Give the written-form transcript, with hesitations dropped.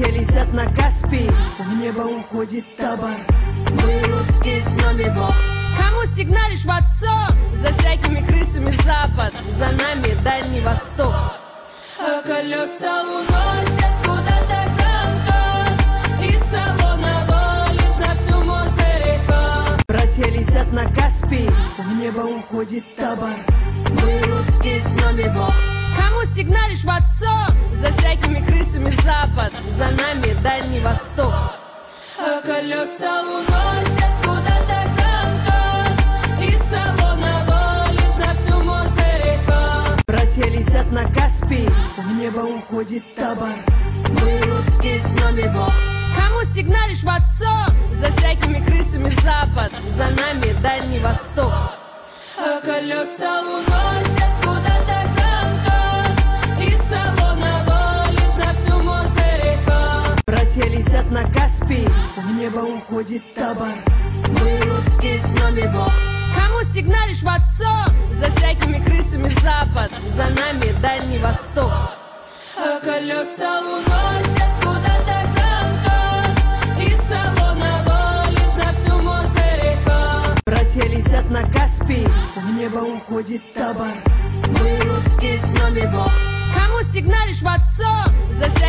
Братья летят на Каспий, в небо уходит табор. Мы русские с нами Бог. Кому сигналишь в отцов? За всякими крысами Запад, за нами Дальний Восток. А колеса уносят куда-то замка, из салона волит на всю Мозырека. Братья летят на Каспий, в небо уходит табор. Мы русские с нами Бог. Кому сигналишь в отцов? За всякими крысами Запад, за нами Дальний Восток. А колеса уносят куда-то замка, из салона волит на всю Мозырека. Братья летят на Каспий, в небо уходит табор. Мы русские с нами Бог. Кому сигналишь в отцов? За всякими крысами Запад, за нами Дальний Восток. А колеса уносят куда-то замка, из салона волит на всю Мозырека. Братья летят на Каспий, в небо уходит табор. Мы русские с нами Бог. Кому сигналишь в отцов? За всякими крысами Запад, за нами Дальний Восток. А колеса уносят куда-то замка, из салона волит на всю Мозырека. Братья летят на Каспий, в небо уходит табор. Мы русские с нами Бог. Кому сигналишь в отцов? За